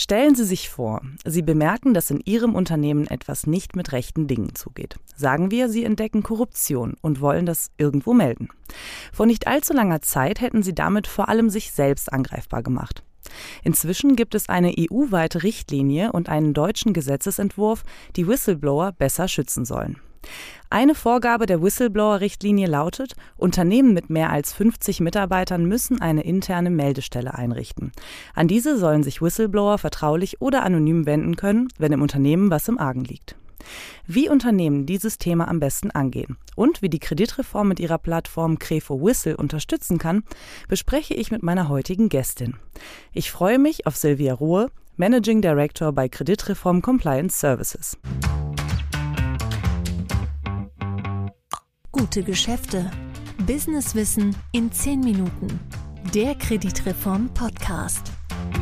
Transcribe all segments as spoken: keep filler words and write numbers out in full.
Stellen Sie sich vor, Sie bemerken, dass in Ihrem Unternehmen etwas nicht mit rechten Dingen zugeht. Sagen wir, Sie entdecken Korruption und wollen das irgendwo melden. Vor nicht allzu langer Zeit hätten Sie damit vor allem sich selbst angreifbar gemacht. Inzwischen gibt es eine E U-weite Richtlinie und einen deutschen Gesetzesentwurf, die Whistleblower besser schützen sollen. Eine Vorgabe der Whistleblower-Richtlinie lautet, Unternehmen mit mehr als fünfzig Mitarbeitern müssen eine interne Meldestelle einrichten. An diese sollen sich Whistleblower vertraulich oder anonym wenden können, wenn im Unternehmen was im Argen liegt. Wie Unternehmen dieses Thema am besten angehen und wie die Kreditreform mit ihrer Plattform Krefo Whistle unterstützen kann, bespreche ich mit meiner heutigen Gästin. Ich freue mich auf Silvia Ruhe, Managing Director bei Kreditreform Compliance Services. Gute Geschäfte. Businesswissen in zehn Minuten. Der Kreditreform Podcast.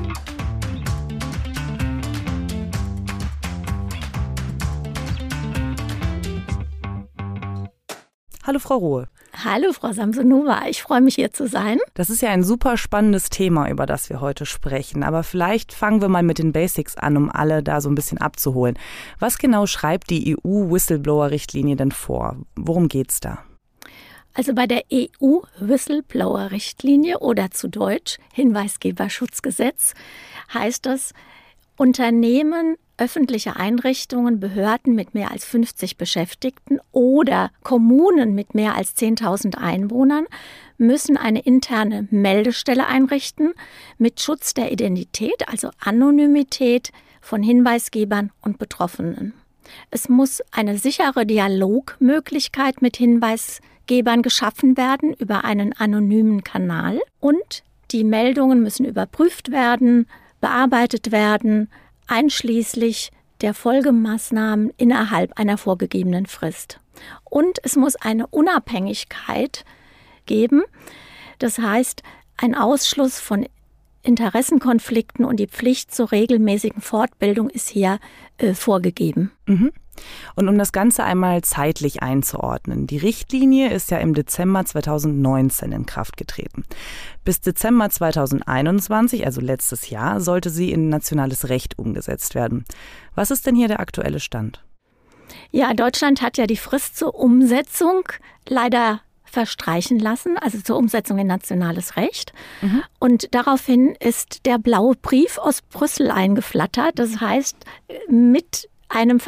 Hallo Frau Ruhe. Hallo Frau Samsonova, ich freue mich hier zu sein. Das ist ja ein super spannendes Thema, über das wir heute sprechen. Aber vielleicht fangen wir mal mit den Basics an, um alle da so ein bisschen abzuholen. Was genau schreibt die E U-Whistleblower-Richtlinie denn vor? Worum geht's da? Also bei der E U-Whistleblower-Richtlinie oder zu Deutsch Hinweisgeberschutzgesetz heißt es, Unternehmen, öffentliche Einrichtungen, Behörden mit mehr als fünfzig Beschäftigten oder Kommunen mit mehr als zehntausend Einwohnern müssen eine interne Meldestelle einrichten mit Schutz der Identität, also Anonymität von Hinweisgebern und Betroffenen. Es muss eine sichere Dialogmöglichkeit mit Hinweisgebern geschaffen werden über einen anonymen Kanal und die Meldungen müssen überprüft werden, bearbeitet werden, einschließlich der Folgemaßnahmen innerhalb einer vorgegebenen Frist. Und es muss eine Unabhängigkeit geben, das heißt, ein Ausschluss von Interessenkonflikten und die Pflicht zur regelmäßigen Fortbildung ist hier äh, vorgegeben. Mhm. Und um das Ganze einmal zeitlich einzuordnen, die Richtlinie ist ja im Dezember zweitausendneunzehn in Kraft getreten. Bis Dezember zweitausendeinundzwanzig, also letztes Jahr, sollte sie in nationales Recht umgesetzt werden. Was ist denn hier der aktuelle Stand? Ja, Deutschland hat ja die Frist zur Umsetzung leider verstreichen lassen, also zur Umsetzung in nationales Recht. Mhm. Und daraufhin ist der blaue Brief aus Brüssel eingeflattert. Das heißt, mit einem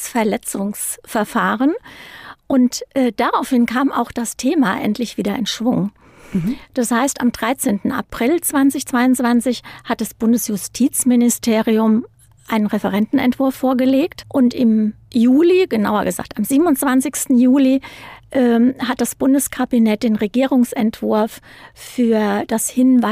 Vertragsverletzungsverfahren. Und äh, daraufhin kam auch das Thema endlich wieder in Schwung. Mhm. Das heißt, am dreizehnten April zweitausendzweiundzwanzig hat das Bundesjustizministerium einen Referentenentwurf vorgelegt. Und im Juli, genauer gesagt am siebenundzwanzigsten Juli, ähm, hat das Bundeskabinett den Regierungsentwurf für das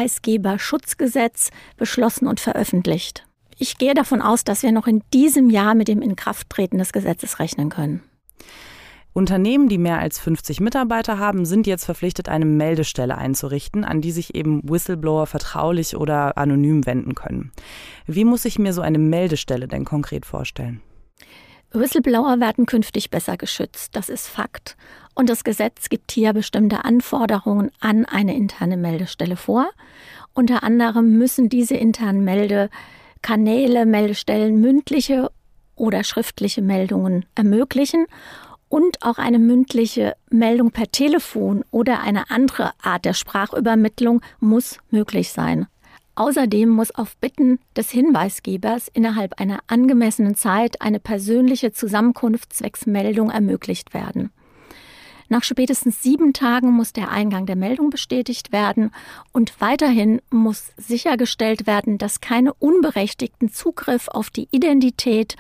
Hinweisgeberschutzgesetz beschlossen und veröffentlicht. Ich gehe davon aus, dass wir noch in diesem Jahr mit dem Inkrafttreten des Gesetzes rechnen können. Unternehmen, die mehr als fünfzig Mitarbeiter haben, sind jetzt verpflichtet, eine Meldestelle einzurichten, an die sich eben Whistleblower vertraulich oder anonym wenden können. Wie muss ich mir so eine Meldestelle denn konkret vorstellen? Whistleblower werden künftig besser geschützt, das ist Fakt. Und das Gesetz gibt hier bestimmte Anforderungen an eine interne Meldestelle vor. Unter anderem müssen diese internen Melde Kanäle, Meldestellen, mündliche oder schriftliche Meldungen ermöglichen und auch eine mündliche Meldung per Telefon oder eine andere Art der Sprachübermittlung muss möglich sein. Außerdem muss auf Bitten des Hinweisgebers innerhalb einer angemessenen Zeit eine persönliche Zusammenkunft zwecks Meldung ermöglicht werden. Nach spätestens sieben Tagen muss der Eingang der Meldung bestätigt werden und weiterhin muss sichergestellt werden, dass keine unberechtigten Zugriff auf die Identität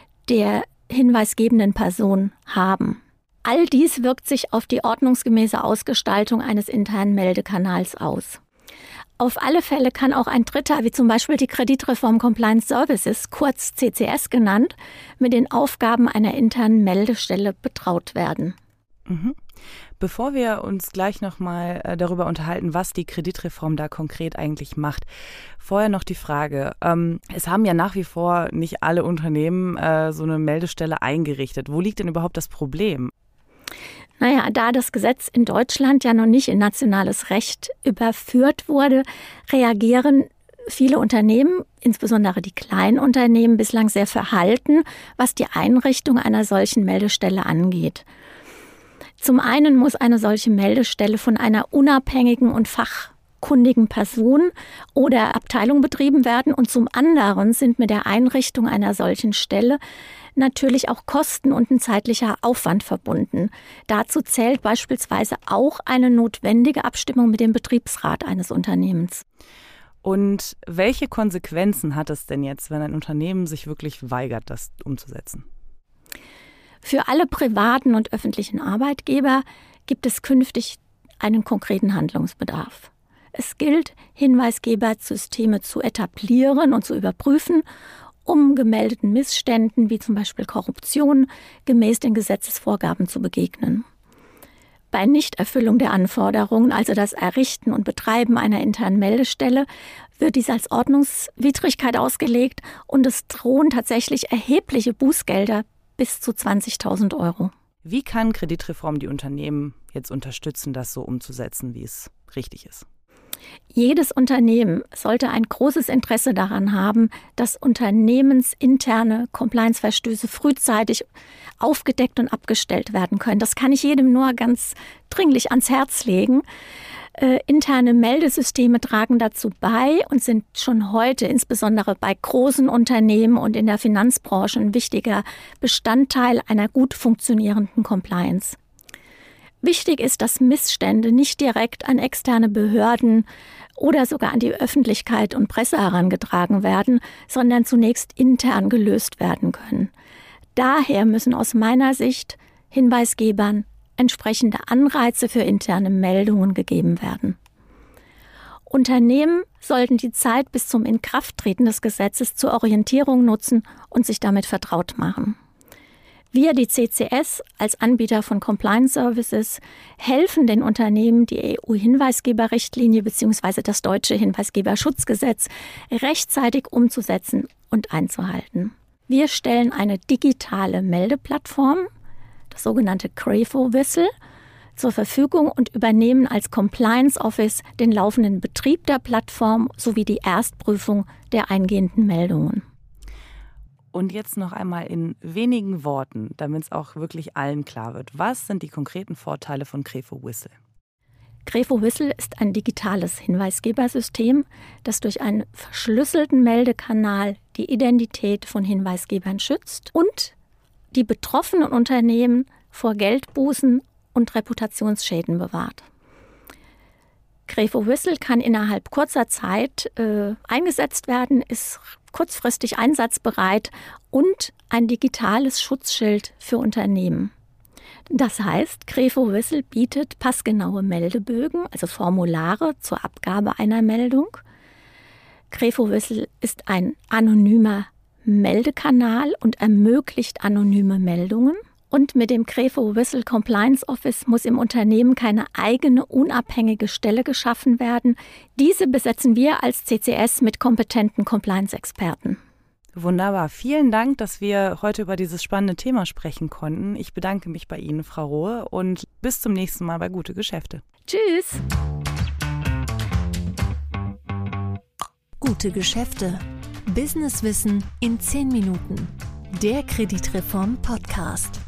der hinweisgebenden Person haben. All dies wirkt sich auf die ordnungsgemäße Ausgestaltung eines internen Meldekanals aus. Auf alle Fälle kann auch ein Dritter, wie zum Beispiel die Kreditreform Compliance Services, kurz C C S genannt, mit den Aufgaben einer internen Meldestelle betraut werden. Mhm. Bevor wir uns gleich nochmal äh, darüber unterhalten, was die Kreditreform da konkret eigentlich macht, vorher noch die Frage, ähm, es haben ja nach wie vor nicht alle Unternehmen äh, so eine Meldestelle eingerichtet. Wo liegt denn überhaupt das Problem? Naja, da das Gesetz in Deutschland ja noch nicht in nationales Recht überführt wurde, reagieren viele Unternehmen, insbesondere die kleinen Unternehmen, bislang sehr verhalten, was die Einrichtung einer solchen Meldestelle angeht. Zum einen muss eine solche Meldestelle von einer unabhängigen und fachkundigen Person oder Abteilung betrieben werden und zum anderen sind mit der Einrichtung einer solchen Stelle natürlich auch Kosten und ein zeitlicher Aufwand verbunden. Dazu zählt beispielsweise auch eine notwendige Abstimmung mit dem Betriebsrat eines Unternehmens. Und welche Konsequenzen hat es denn jetzt, wenn ein Unternehmen sich wirklich weigert, das umzusetzen? Für alle privaten und öffentlichen Arbeitgeber gibt es künftig einen konkreten Handlungsbedarf. Es gilt, Hinweisgebersysteme zu etablieren und zu überprüfen, um gemeldeten Missständen wie zum Beispiel Korruption gemäß den Gesetzesvorgaben zu begegnen. Bei Nichterfüllung der Anforderungen, also das Errichten und Betreiben einer internen Meldestelle, wird dies als Ordnungswidrigkeit ausgelegt und es drohen tatsächlich erhebliche Bußgelder bis zu zwanzigtausend Euro. Wie kann Kreditreform die Unternehmen jetzt unterstützen, das so umzusetzen, wie es richtig ist? Jedes Unternehmen sollte ein großes Interesse daran haben, dass unternehmensinterne Compliance-Verstöße frühzeitig aufgedeckt und abgestellt werden können. Das kann ich jedem nur ganz dringlich ans Herz legen. Äh, interne Meldesysteme tragen dazu bei und sind schon heute insbesondere bei großen Unternehmen und in der Finanzbranche ein wichtiger Bestandteil einer gut funktionierenden Compliance. Wichtig ist, dass Missstände nicht direkt an externe Behörden oder sogar an die Öffentlichkeit und Presse herangetragen werden, sondern zunächst intern gelöst werden können. Daher müssen aus meiner Sicht Hinweisgebern entsprechende Anreize für interne Meldungen gegeben werden. Unternehmen sollten die Zeit bis zum Inkrafttreten des Gesetzes zur Orientierung nutzen und sich damit vertraut machen. Wir, die C C S, als Anbieter von Compliance Services, helfen den Unternehmen, die E U-Hinweisgeberrichtlinie bzw. das deutsche Hinweisgeberschutzgesetz rechtzeitig umzusetzen und einzuhalten. Wir stellen eine digitale Meldeplattform, das sogenannte CREFO-Whistle, zur Verfügung und übernehmen als Compliance Office den laufenden Betrieb der Plattform sowie die Erstprüfung der eingehenden Meldungen. Und jetzt noch einmal in wenigen Worten, damit es auch wirklich allen klar wird. Was sind die konkreten Vorteile von CREFO-Whistle? CREFO-Whistle ist ein digitales Hinweisgebersystem, das durch einen verschlüsselten Meldekanal die Identität von Hinweisgebern schützt und die betroffenen Unternehmen vor Geldbußen und Reputationsschäden bewahrt. CREFO-Whistle kann innerhalb kurzer Zeit äh, eingesetzt werden, ist kurzfristig einsatzbereit und ein digitales Schutzschild für Unternehmen. Das heißt, CREFO-Whistle bietet passgenaue Meldebögen, also Formulare zur Abgabe einer Meldung. CREFO-Whistle ist ein anonymer Meldekanal und ermöglicht anonyme Meldungen. Und mit dem CREFO-Whistle Compliance Office muss im Unternehmen keine eigene unabhängige Stelle geschaffen werden. Diese besetzen wir als C C S mit kompetenten Compliance-Experten. Wunderbar. Vielen Dank, dass wir heute über dieses spannende Thema sprechen konnten. Ich bedanke mich bei Ihnen, Frau Rohe, und bis zum nächsten Mal bei Gute Geschäfte. Tschüss. Gute Geschäfte. Businesswissen in zehn Minuten. Der Kreditreform Podcast.